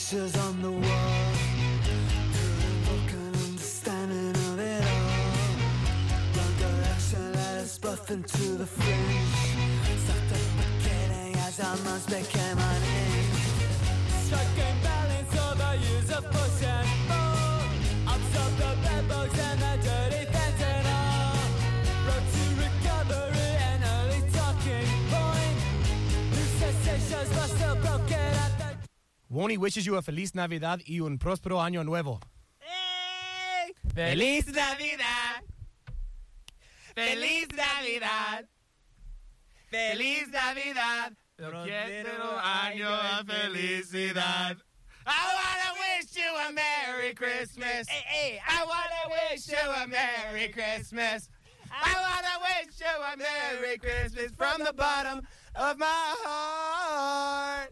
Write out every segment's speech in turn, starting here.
pictures on the wall, couldn't look an understanding of it all. Wrong direction led us both into the fringe. Sucked up beginning as our minds became unhinged. Striking balance over use of push and pull. Absorb the bad bugs and the dirty fentanyl. Road to recovery and early talking point. New sensations but still broken at the... Woney wishes you a Feliz Navidad y un próspero año nuevo. Hey! Feliz Navidad! Feliz Navidad! Feliz Navidad! Próspero año de felicidad. I wanna wish you a Merry Christmas. Hey, hey, I wanna wish you a Merry Christmas. I wanna wish you a Merry Christmas from the bottom of my heart.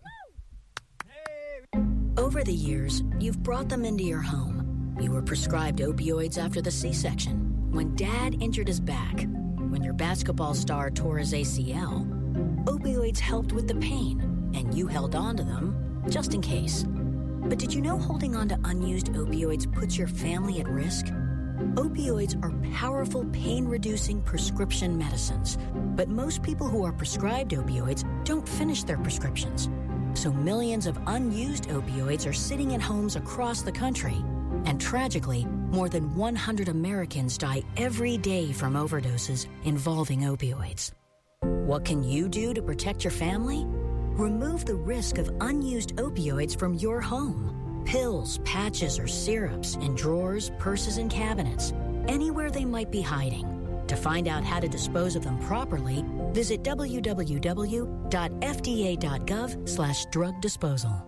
Over the years, you've brought them into your home. You were prescribed opioids after the C-section, when Dad injured his back, when your basketball star tore his ACL. Opioids helped with the pain, and you held on to them just in case. But did you know holding on to unused opioids puts your family at risk? Opioids are powerful pain-reducing prescription medicines, but most people who are prescribed opioids don't finish their prescriptions. So millions of unused opioids are sitting in homes across the country. And tragically, more than 100 Americans die every day from overdoses involving opioids. What can you do to protect your family? Remove the risk of unused opioids from your home. Pills, patches, or syrups in drawers, purses, and cabinets, anywhere they might be hiding. To find out how to dispose of them properly, visit www.fda.gov/drug disposal.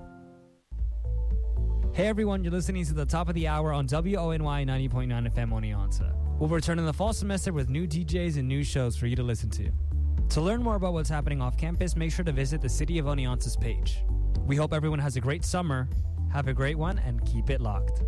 Hey everyone, you're listening to the top of the hour on WONY 90.9 FM Oneonta. We'll return in the fall semester with new DJs and new shows for you to listen to. To learn more about what's happening off campus, make sure to visit the City of Oneonta's page. We hope everyone has a great summer. Have a great one and keep it locked.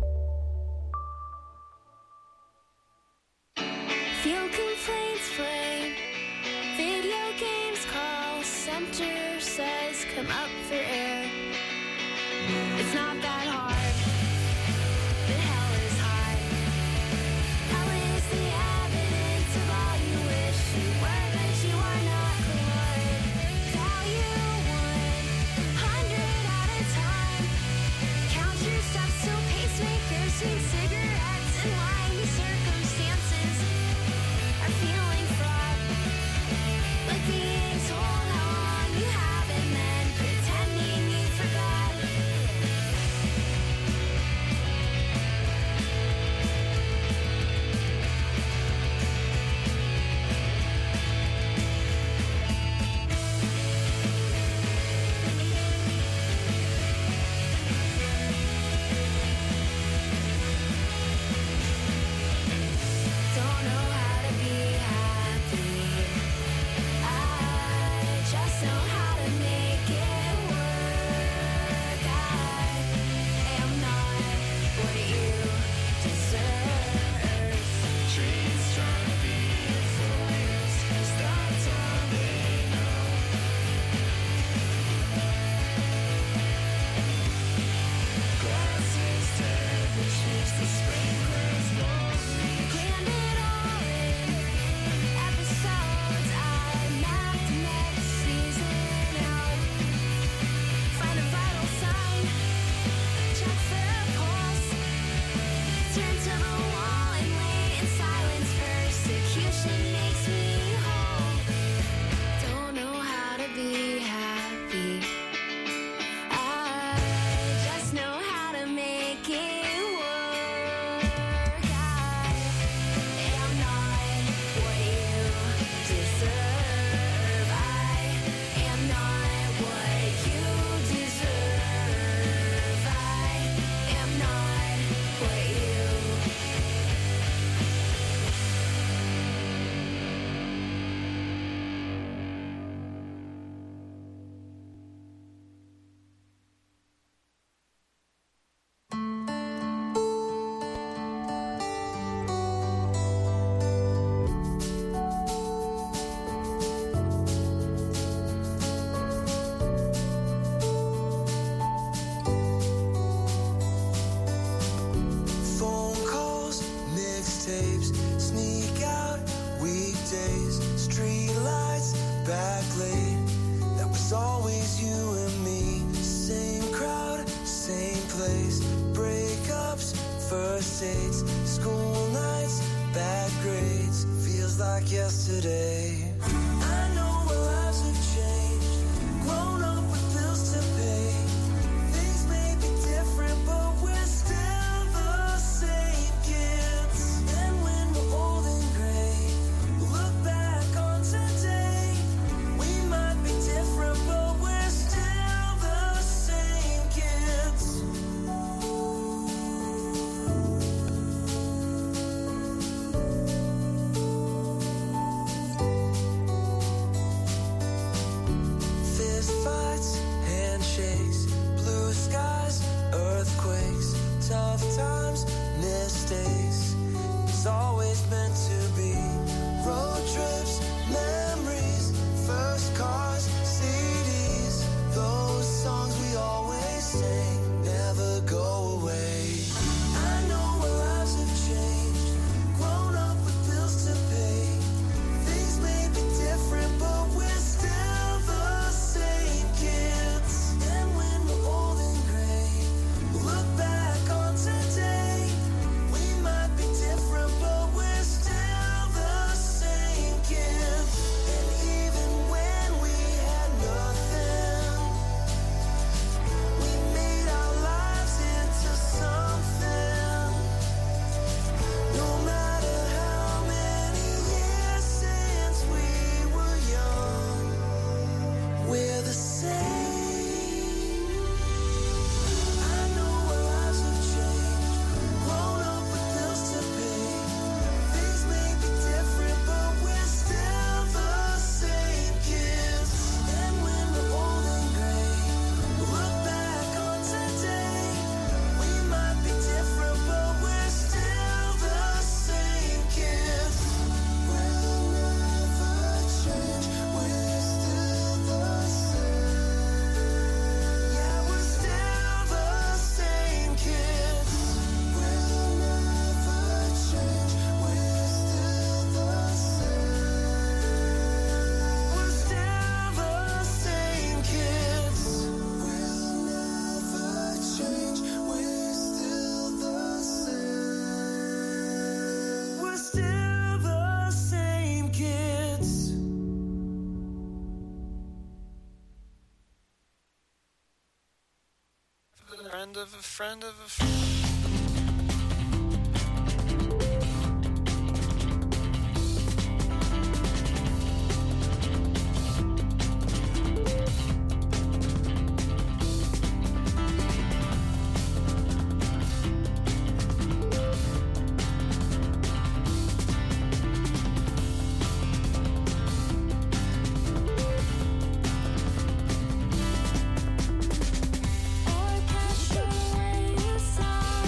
Fuel complaints flame, video games call, center says come up for air. It's not that hard, but hell is high. Hell is the evidence of all you wish you were, but you are not Lord. Value 100 at a time. Count your steps to pacemakers, sweet cigarettes, and lying circumstances are feeling fraught. Like being told how long you have and then pretending you and me, same crowd, same place. Breakups, first dates, school nights, bad grades. Feels like yesterday. I know our lives have changed, grown up with bills to pay. Things may be different, but we're still the same kids. And when we're old and gray, look back on today. We might be different, but we're still the same kids. Fist fights, handshakes, blue skies, earthquakes, tough times, mistakes. It's always meant to be. Road trips, memories, first cars, CDs. Those songs we always sing never go away. I know our lives have changed, grown up with bills to pay. Things may be different, but we're still the same kids. And when we're old and gray, look back on today. We might be different, but we're still the same kids. And even when we had nothing, we made our lives into something. No matter how many years since we were young, we're the same. I know our lives have changed, grown up with bills to pay. Things may be different, but we're still the same kids. And when we're old and gray, look back on today. We might be different, but we're still the same kids. We'll never change, we're still the same. Yeah, we're still the same kids. We'll never change, we're still the same. We're still the same kids. We'll never change, we're still the same. We're still the same kids. Friend of a friend of a friend. Orchestral song.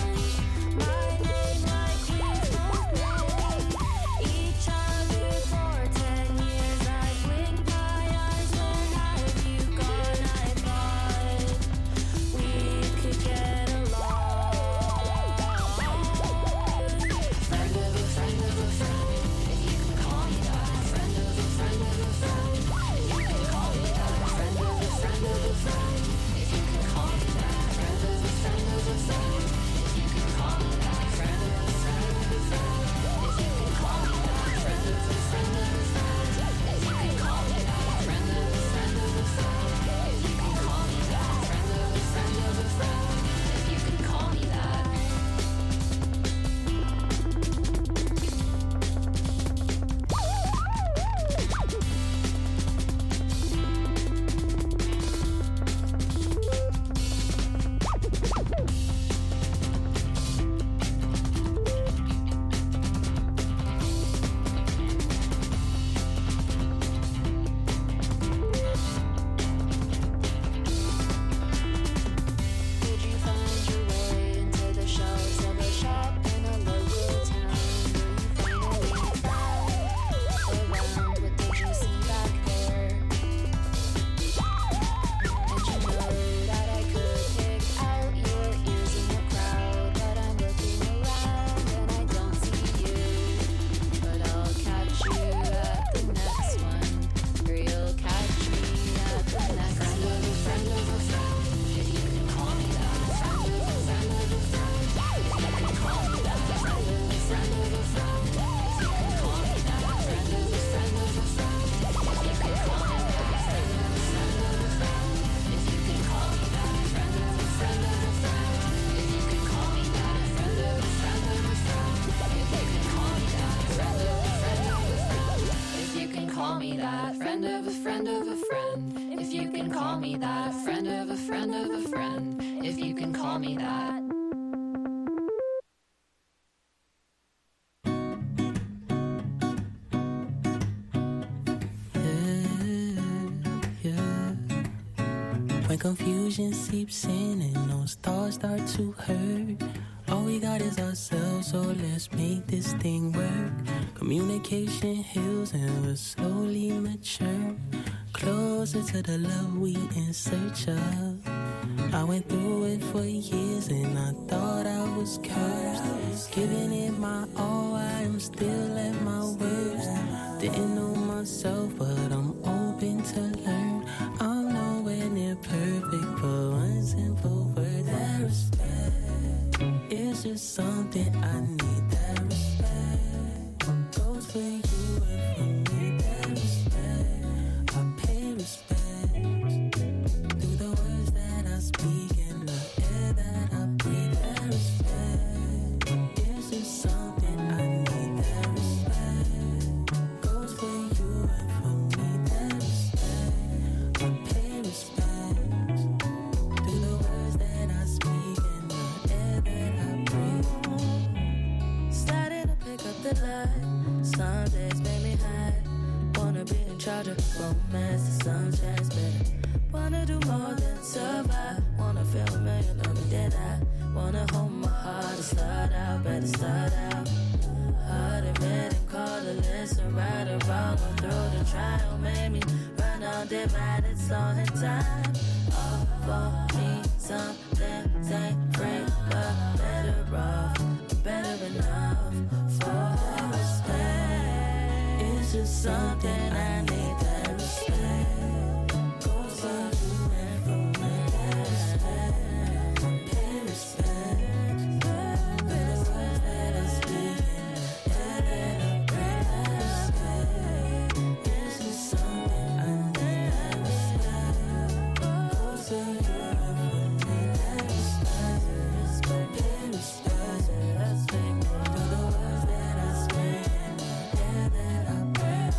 friend of a friend, if you can call me that. Friend of a friend of a friend, if you can call me that. When confusion seeps in and those thoughts start to hurt, all we got is ourselves, so let's make this thing work. Communication heals and we'll slowly mature, closer to the love we in search of. I went through it for years and I thought I was cursed. Giving it my all, I am still at my worst. Didn't know myself, but I'm open to learn. I'm nowhere near perfect, but one simple word, that respect. It's just something I need, that respect. Goes for you and for me, that respect. I pay respect through the words that I speak and the air that I breathe, that respect. It's just something I need, that respect. Goes for you and for me, that respect. I pay respect through the words that I speak and the air that I breathe. Starting to pick up the light. Some days make me high. Wanna be in charge of romance, the sun shines better. Wanna do more than survive. Wanna feel a million of me dead I wanna hold my heart and start out, better start out. Hard and red and colorless and right or wrong. Go through the trial, made me run all day mad, it's all in time. All for me, some things ain't free, but better off, better enough for the respect. It's just something I need, that respect. Goes for you and for me, that respect. Pay respect. For the words that I speak and the air that I breathe, that respect. It's just something I need, that respect. Goes for you and for me, that respect. Pay respect. For the words that I speak and the air that I breathe.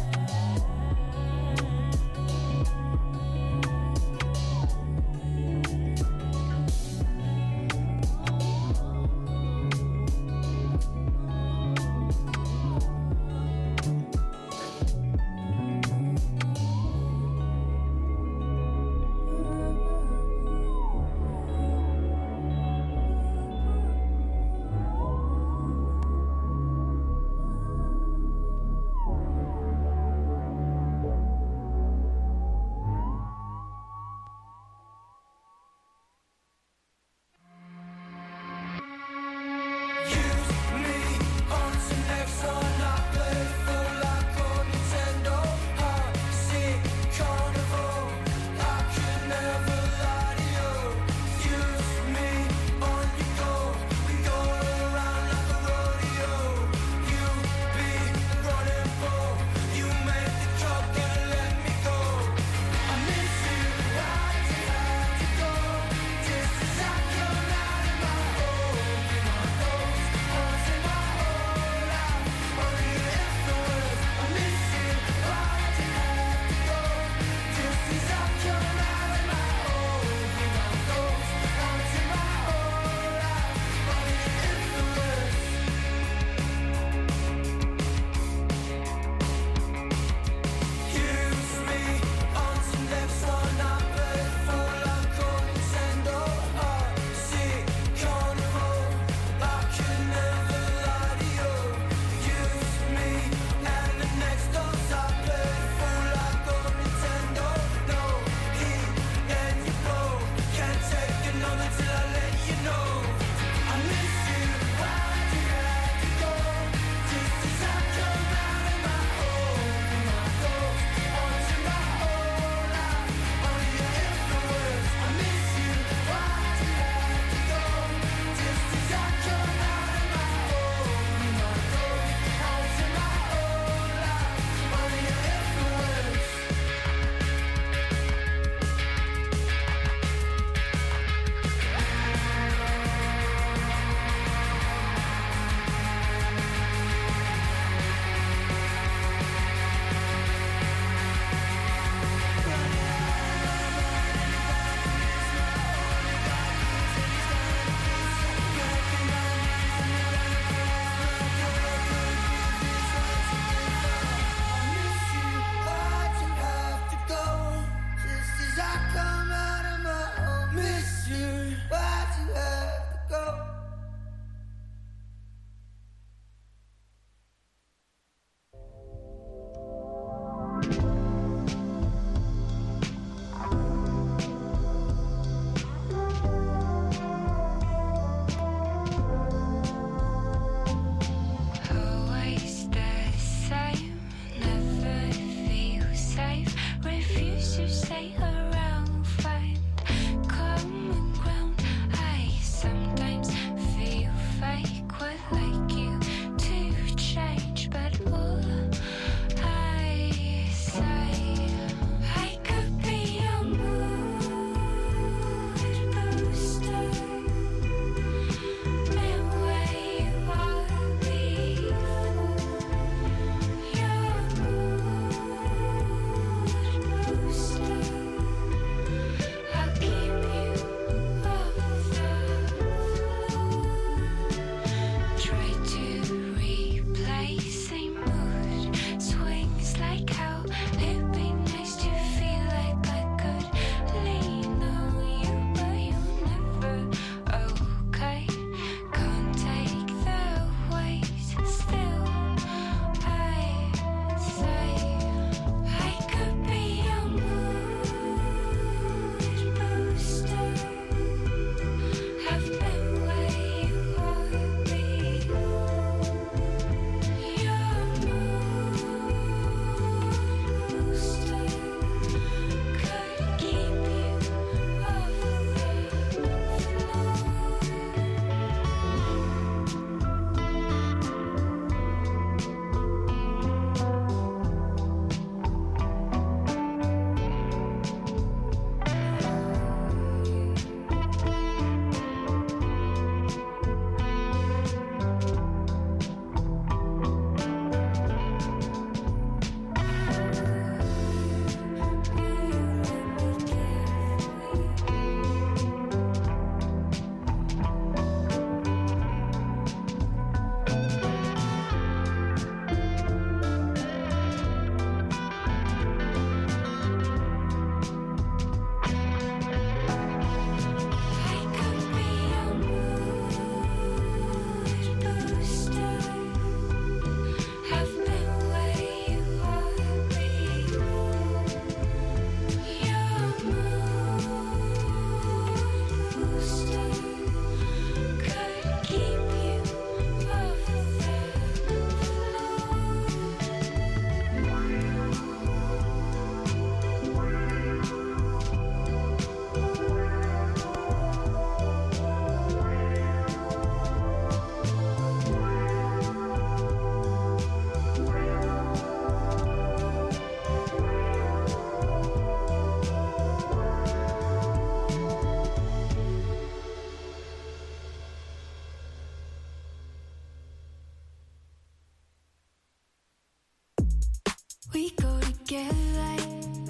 get light.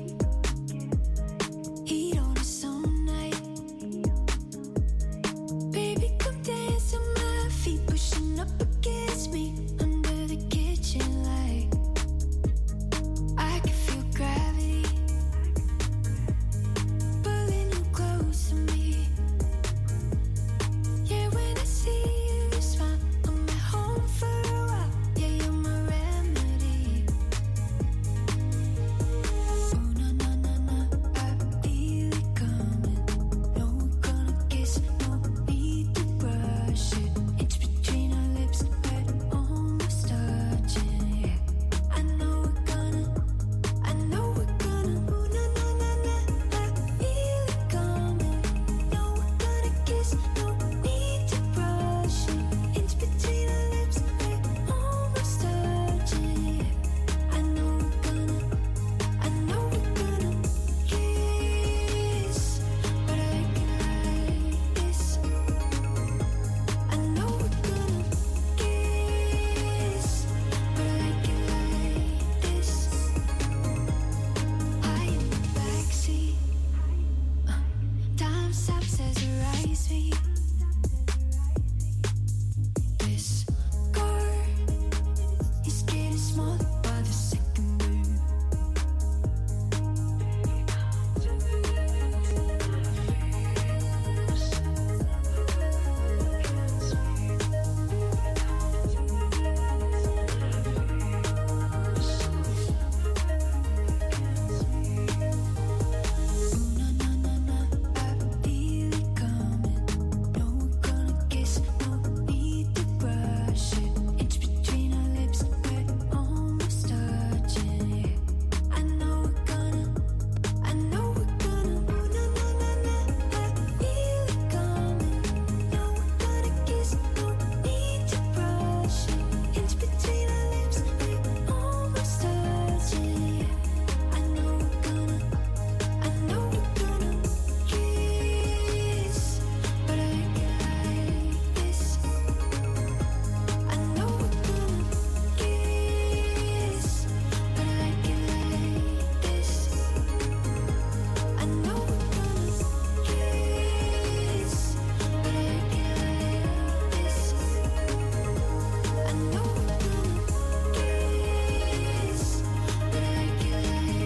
Heat on his own night. Baby, come dance on my feet, pushing up against me under the kitchen light. I can feel gravity pulling you close to me. Yeah, when I see you smile, I'm at home for a while. Yeah, you're my remedy. Oh, na na na na, I feel it coming. No, we're gonna kiss, no need to brush it. It's between our lips, we're almost touching. Yeah, I know we're gonna. Oh, na na na na, I feel it coming. No, we're gonna kiss, no need to brush it. It's between our lips, we're almost touching. Yeah, I know we're gonna kiss, but I like it like this. I know we're gonna kiss, but I like it like this. High in the backseat, time stops as your eyes meet. This car is getting smaller by the second, babe. Na na na na, I feel it coming. No, we're gonna kiss, no need to brush it. It's between our lips, we're almost touching. Yeah, I know we're gonna. Oh, na na na na, I feel it coming. No, we're gonna kiss, no need to brush it. It's between our lips, we're almost touching. Yeah, I know we're gonna kiss, but I like it like this. I know we're gonna kiss, but I like it like this. I know we're gonna kiss, but I like it like this. I know we're gonna kiss, but I like it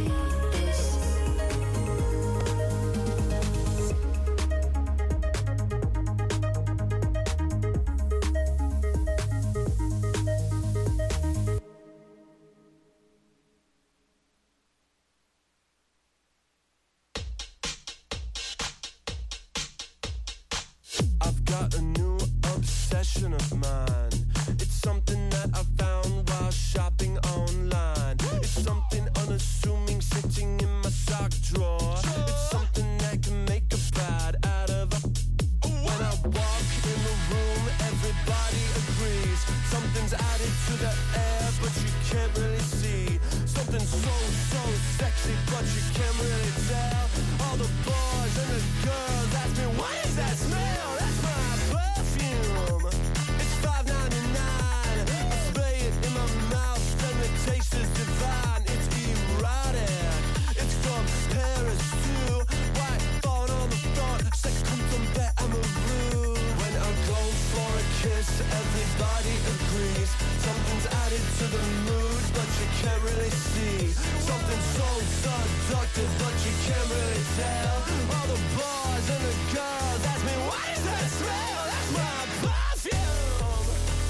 I've got a new obsession of mine. It's something that I found while shopping online. It's something unassuming sitting in my sock drawer. It's something that can make a bad out of a. When I walk in the room, everybody agrees. Something's added to the air, but you can't really see. Something so sexy, but you can't really tell. All the boys and the girls ask me, what is that smell? That's my perfume. It's $5.99. I spray it in my mouth, and the taste is divine. It's erotic. It's from Paris too. White falling on the floor, c'est comme tomber amoureux. When I go for a kiss, everybody agrees. Something's added to the mood, but you can't really see. Something so seductive, but you can't really tell. All the boys and the girls ask me, what is that smell? That's my perfume.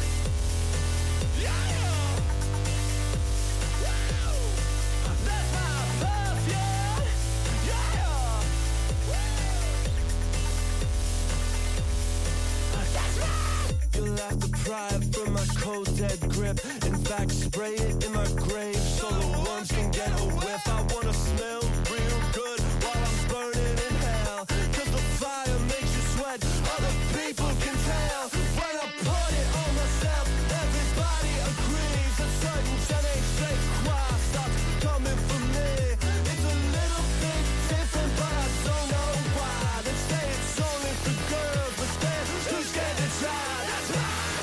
Yeah. Woo. That's my perfume. Yeah. That's right. You'll have to pry it from my cold dead grip. In fact, spray it in my grave so the worms can get a whiff. I wanna smell real good while I'm burning in hell. 'Cause the fire makes you sweat, other people can tell. When I put it on myself, everybody agrees. A certain je ne sais quoi stops coming from me. It's a little bit different, but I don't know why. They say it's only for girls, but they're too scared to try. That's right.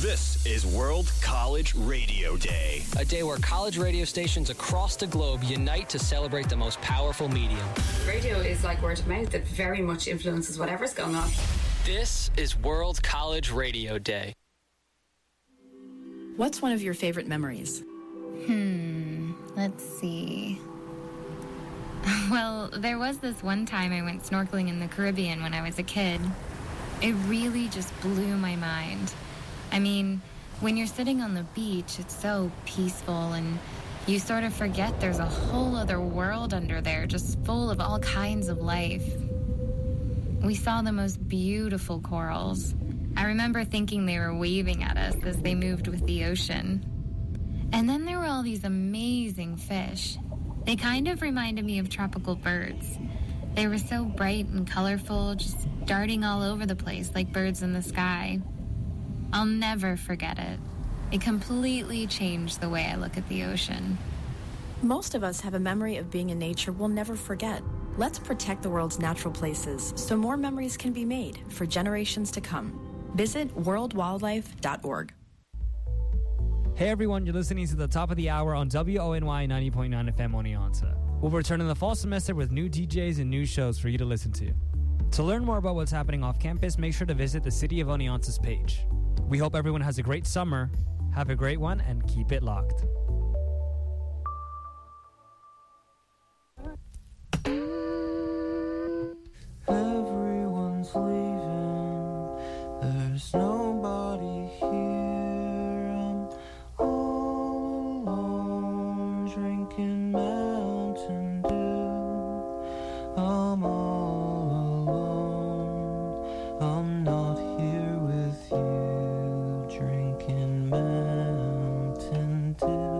This is World College Radio Day. A day where college radio stations across the globe unite to celebrate the most powerful medium. Radio is like word of mouth. It very much influences whatever's going on. This is World College Radio Day. What's one of your favorite memories? Let's see. Well, there was this one time I went snorkeling in the Caribbean when I was a kid. It really just blew my mind. I mean, when you're sitting on the beach, it's so peaceful and you sort of forget there's a whole other world under there just full of all kinds of life. We saw the most beautiful corals. I remember thinking they were waving at us as they moved with the ocean. And then there were all these amazing fish. They kind of reminded me of tropical birds. They were so bright and colorful, just darting all over the place like birds in the sky. I'll never forget it. It completely changed the way I look at the ocean. Most of us have a memory of being in nature we'll never forget. Let's protect the world's natural places so more memories can be made for generations to come. Visit worldwildlife.org. Hey everyone, you're listening to the top of the hour on WONY 90.9 FM Oneonta. We'll return in the fall semester with new DJs and new shows for you to listen to. To learn more about what's happening off campus, make sure to visit the City of Oneonta's page. We hope everyone has a great summer. Have a great one and keep it locked. Everyone's leaving. There's nobody here. I'm all alone, drinking Mountain Dew. I'm all alone. I'm not here with you, drinking Mountain Dew.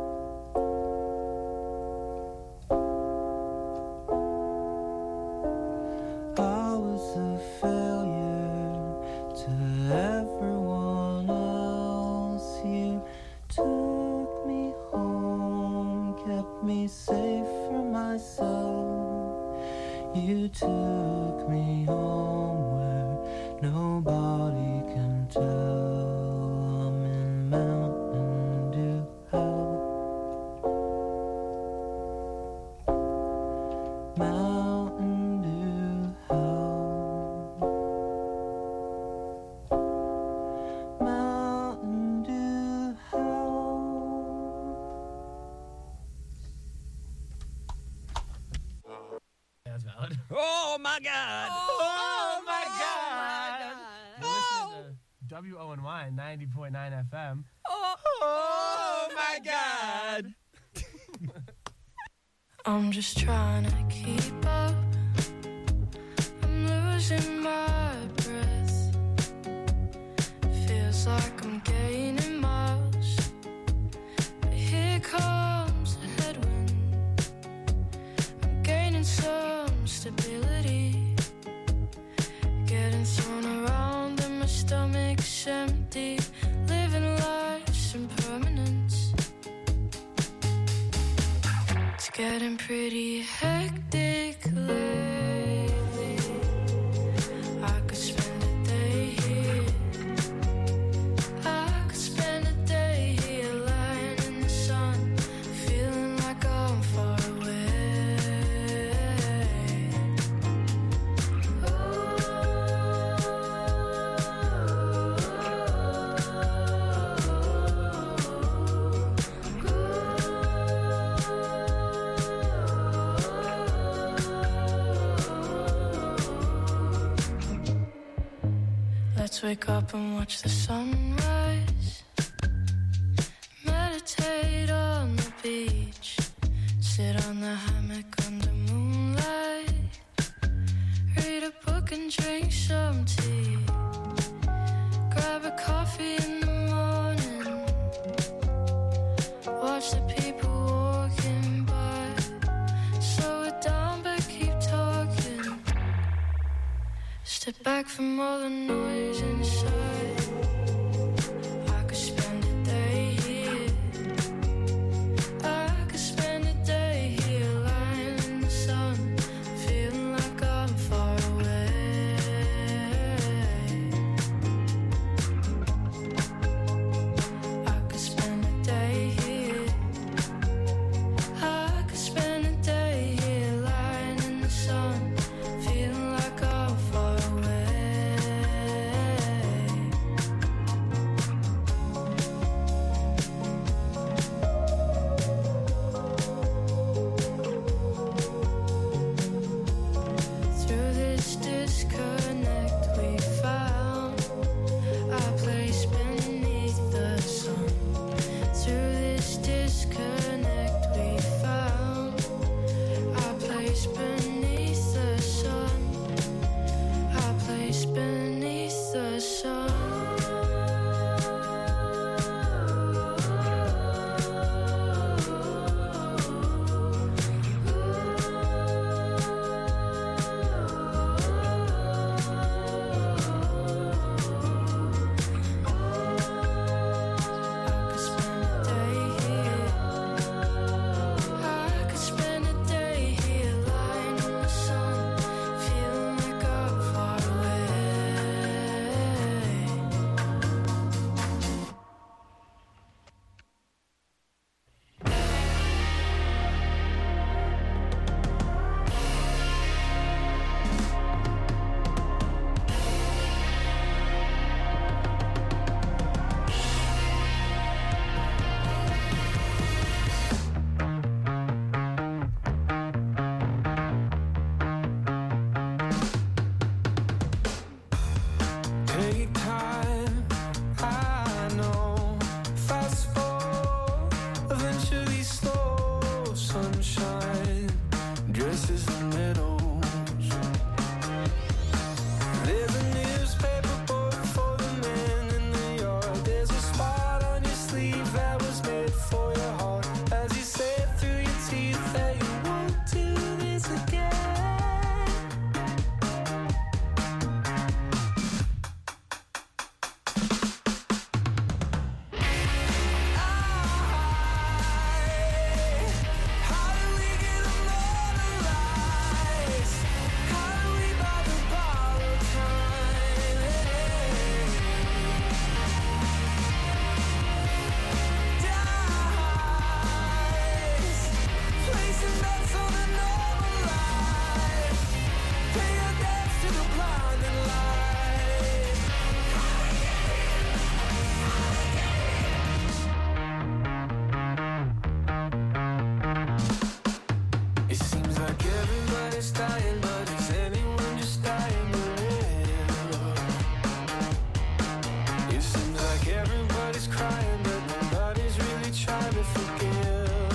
I was a failure to everyone else. You took me home, kept me safe from myself. You took me home where nobody can tell. I'm in Mountain Dew hell. Mountain Dew hell. Mountain Dew hell. That's valid. Oh my God! Oh my God! You're listening to WONY 90.9 FM. Oh my God! I'm just trying to keep up. I'm losing my breath. Feels like I'm gaining miles. But here comes the headwind. I'm gaining some stability. Getting thrown around and my stomach's empty. Living life's impermanence. It's getting pretty hectic lately. I could spend a day here. I could spend a day here lying in the sun, feeling like I'm far away. Let's wake up and watch the sunrise. Meditate on the beach. Sit on the hammock under moonlight. Read a book and drink some tea. Grab a coffee in the morning. Watch the people walking by. Slow it down but keep talking. Step back from all the noise inside. I could spend a day here. I could spend a day here lying in the sun, feeling like I'm far away. is the meadows. There's a newspaper board for the men in the yard. There's a spot on your sleeve that was made for your heart. As you say it through your teeth that you won't do this again. It seems like everybody's dying, but is anyone just dying to live? It seems like everybody's crying, but nobody's really trying to forgive.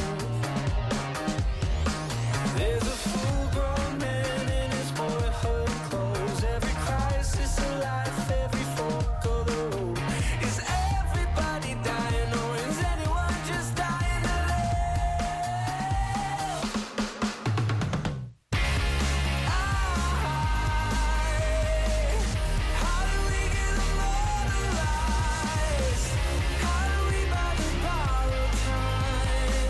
There's a full-grown man in his boyhood clothes. Every crisis of life, every fork of the road. Is everybody dying, or is anyone just dying to live? How do we get immortalized? How do we buy the borrowed time?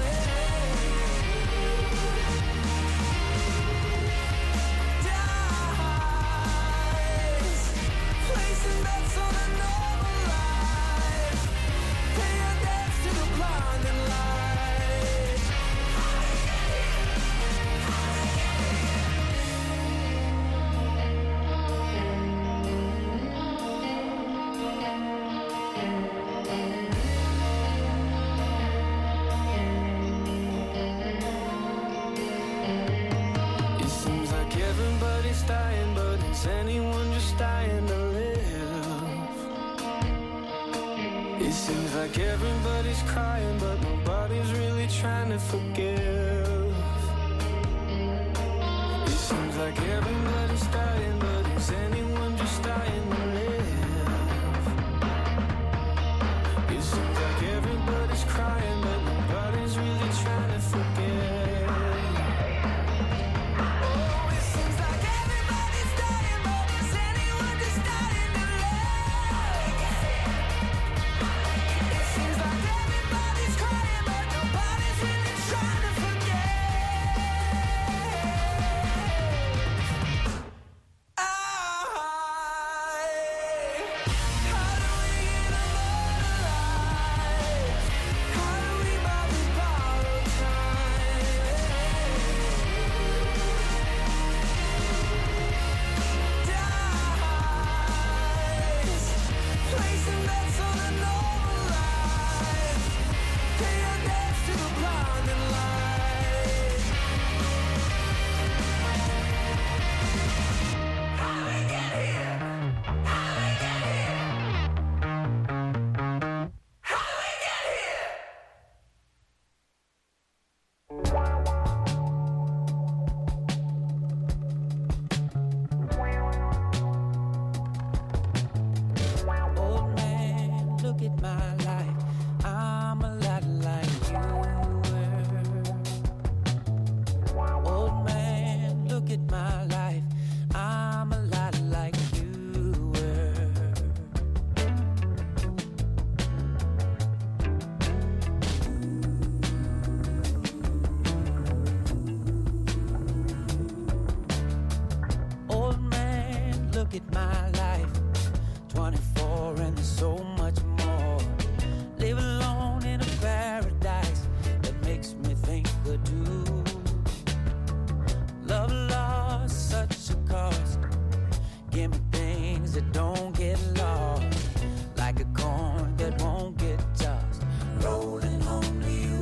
Dies, placing bets on a normal life, paying debts to the blinding light. It seems like everybody's dying, but is anyone just dying to live? It seems like everybody's crying, but nobody's really trying to forgive. It seems like everybody's dying, but is anyone just dying to live? It seems like everybody's crying, but nobody's really trying to forgive. Oh, it seems like everybody's dying, but is anyone just dying to live? It seems like everybody's crying, but nobody's really trying to forget. How do we get immortalized? How do we buy the borrowed time? Dies, placing bets on a normal life, paying debts to the blinding light. How do we get here? How do we get here? How do we get here? Old man, look at my life. I'm a lot like you were. Old man, look at my life. I'm a lot like you were. Old man, look at my life. 24 and there's so much more. Live alone in a paradise that makes me think of you. Love lost such a cost. Give me things that don't get lost, like a coin that won't get tossed, rolling home to you.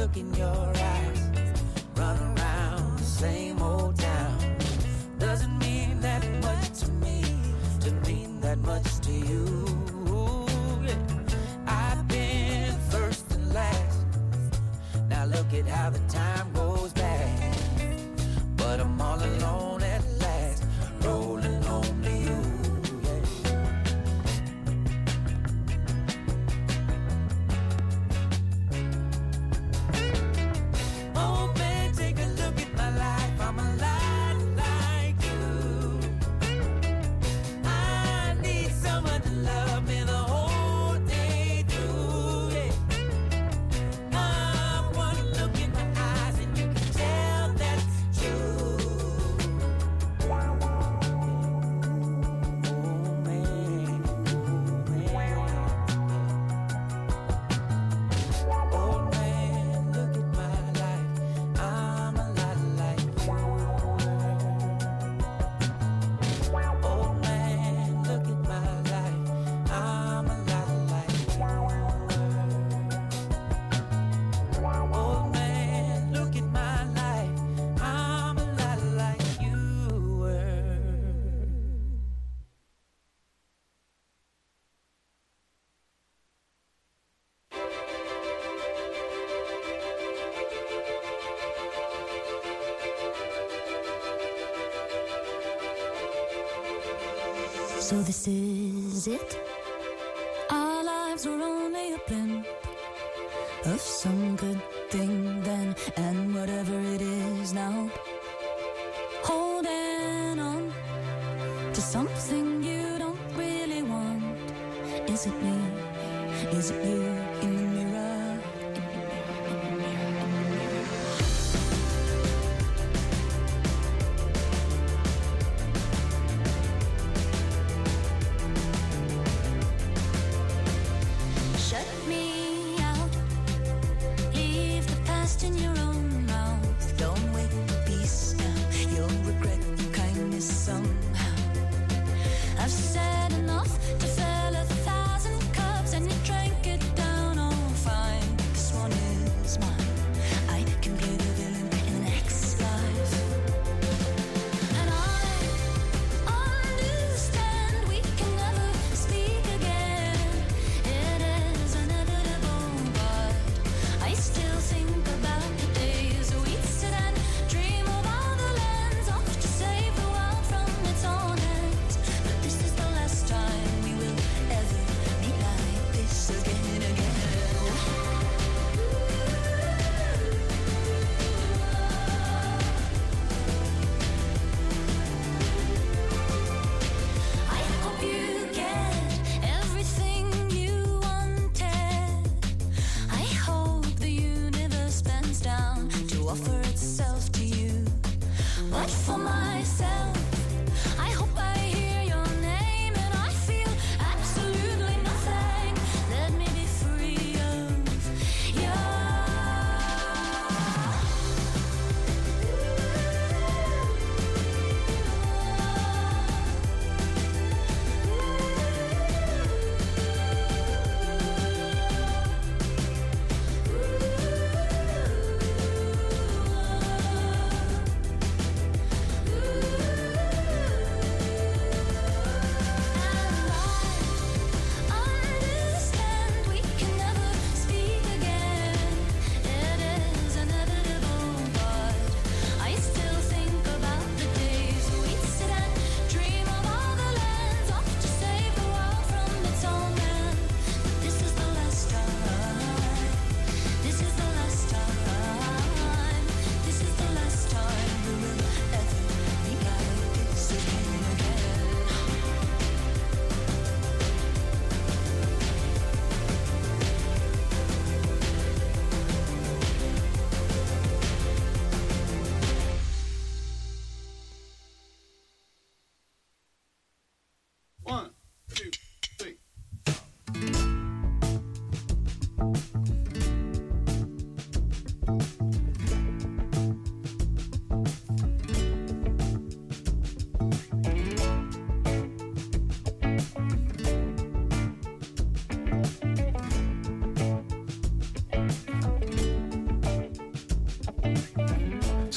look in your eyes. Run around the same old town. Doesn't mean that much to me, doesn't mean that much to you. Yeah. I've been first and last. Now look at how the time goes back. But I'm all alone at last, rolling home to you. Oh man, take a look at my life. I'm a lot like you. I need someone to love me the whole day through. Yeah. I wanna look in my eyes and you can tell that's true. Oh man, oh man, look at my life. I'm a lot like you. Oh man, look at my life. I'm a lot like you. Oh man, look at my life. I'm a lot like you were. So this is it? Our lives were only a blend of some good thing then and whatever it is now. Holding on to something you don't really want. Is it me? Is it you in the mirror? Shut me out. Leave the past in your own mouth. Don't wait for peace now. You'll regret your kindness somehow. I've said enough to fill 1,000 cups and you drank it down. Oh, fine. This one is mine. I can play the villain in the next life. And I understand we can never speak again. It is inevitable, but I still think about the days we'd sit and dream of all the lands off to save the world from its own hands. But this is the last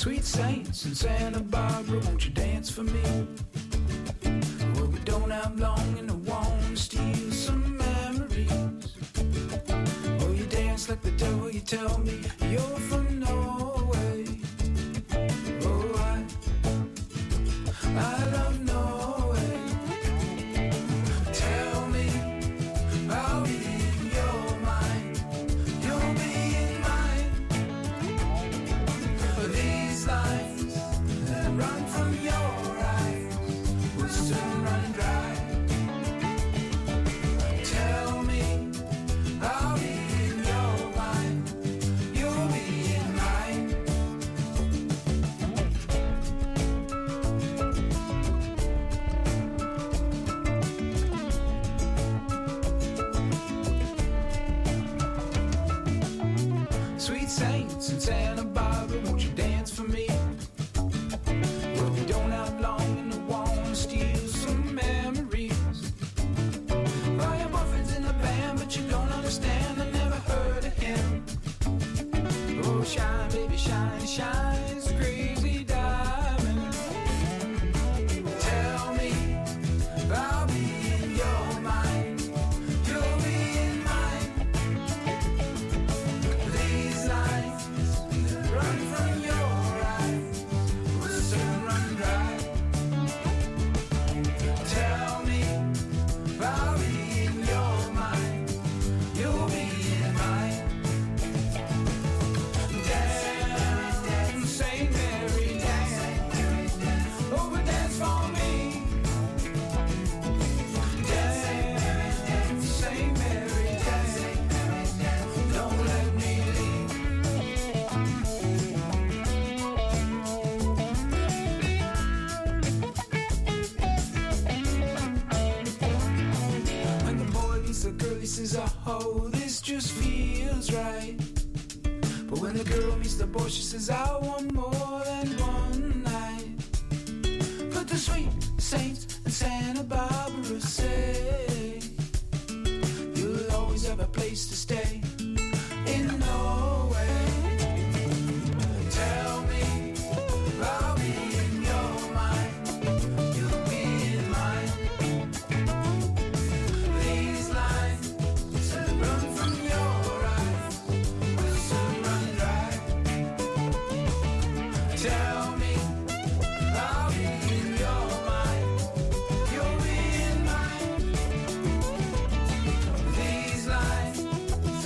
Sweet saints in Santa Barbara, won't you dance for me? Well, we don't have long and I want to steal some memories. Oh, you dance like the devil, you tell me you're from Norway. Oh, I love Norway. Tell me, I'll be in your mind. You'll be in mine. These lines that run from your eyes will soon run dry. Tell me, I'll be in your mind. You'll be in mine. Sweet saints in Santa Barbara, won't you dance for me? Well, we don't have long and I want to steal some memories. Oh, your boyfriend's in the band, but you don't understand, I never heard of him. Oh, shine, baby, shine, shine, it's a crazy diamond. Tell me, I'll be in your mind. You'll be in mine. These lines that run from your eyes will soon run dry. Tell me, I'll be in your mind. You'll be in mine. Dance, Saint Mary, dance. Oh, but dance for me. Dance, Saint Mary, dance. Don't let me leave. When the boy meets the girl, he says, oh, this just feels right. But when the girl meets the boy, she says, I want more than one night. But the sweet saints in Santa Barbara say, you'll always have a place to stay in Norway. Tell me, I'll be in your mind. You'll be in mine. These lines that run from your eyes will soon run dry. Tell me, I'll be in your mind. You'll be in mine. These lines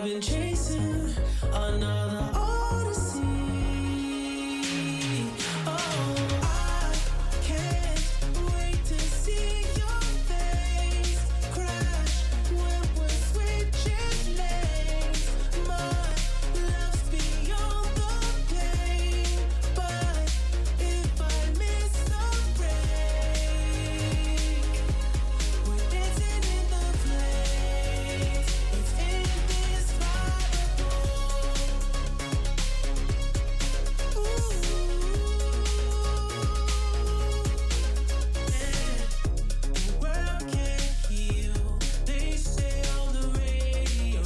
been chasing another odyssey. Oh, I can't wait to see your face crash when we're switching lanes. My love's beyond the pain, but if I miss the break, we're dancing in the flames. It's indescribable. The world can't heal, they say on the radio.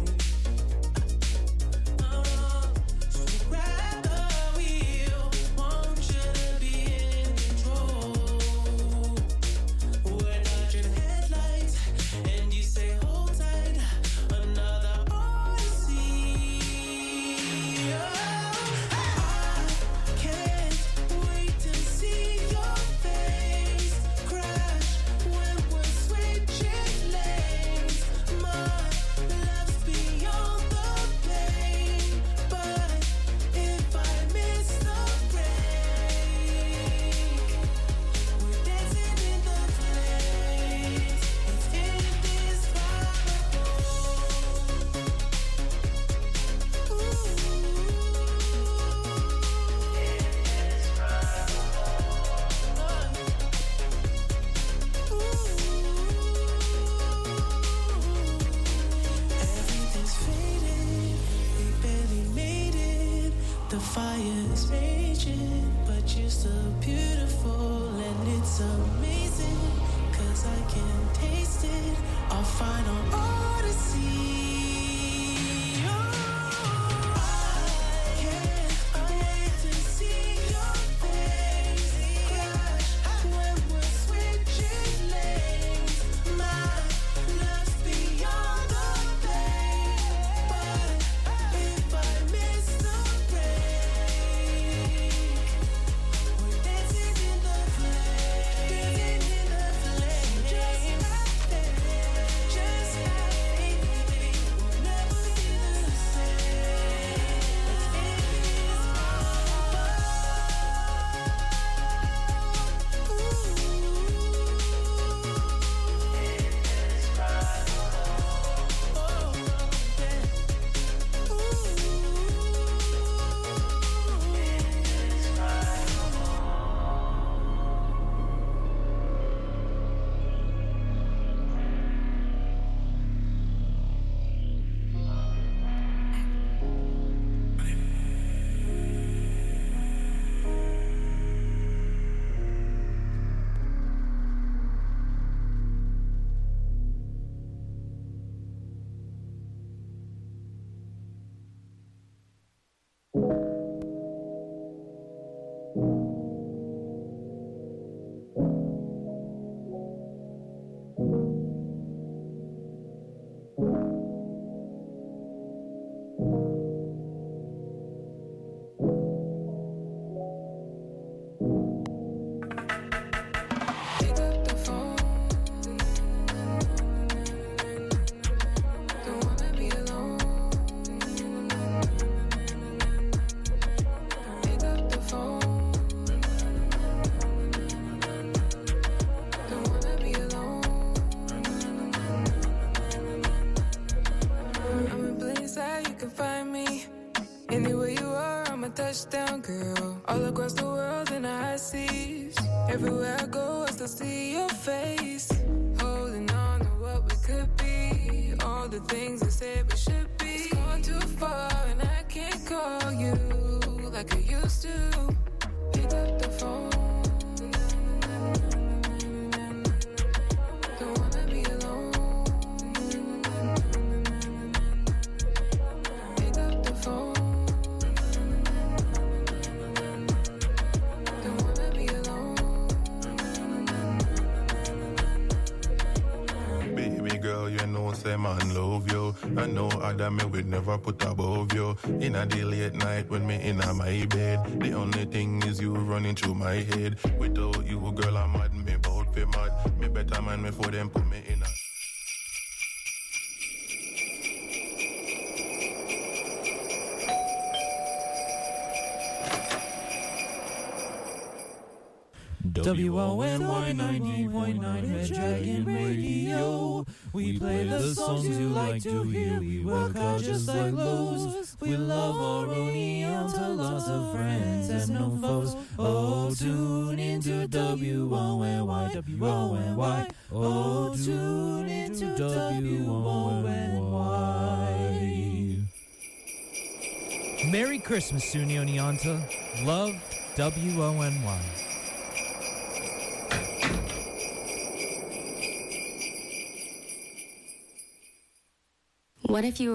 So grab the wheel, want you to be in control. We're dodging headlights, and you say hold tight, another odyssey. I can't wait to see your face crash when we're switching lanes. My love's beyond the pain, but if I miss the break, we're dancing in the flames. It's indescribable. Everything's fading, we barely made it. The fire's raging, but you're still beautiful, and it's amazing, 'cause I can taste it. Our final odyssey. Oh, I can't wait to see your face crash when we're switching lanes. My love's beyond the pain, but if I miss the break, we're dancing in the flames. Just like that, just like we'll never be the same. Pick up the phone. Don't wanna be alone. Pick up the phone. Don't wanna be alone. I'm in plain sight, you can find me. Anywhere you are, I'm a touchdown girl. All across the world in the high seas. Everywhere I go, I still see your face. Holding on to what we could be. All the things I said we should be. It's gone too far and I can't call you like I used to. Pick up the phone. Don't wanna be alone. Pick up the phone. Don't wanna be alone. Baby girl, you know say man love you. I know other me would never put above you. In a the late night when me in a my bed, the only thing is you running through my head. Without you, girl, I'm mad. Me bout fi mad. Me better man before them put me in a. WONY 90.9 Red Dragon Radio. We play the songs you like to hear. We work hard just like Lowe's. We love our Oneonta, lots of friends and no foes. Oh, tune into WONY, WONY. Oh, tune into WONY. Merry Christmas, SUNY Oneonta. Love, WONY. What if you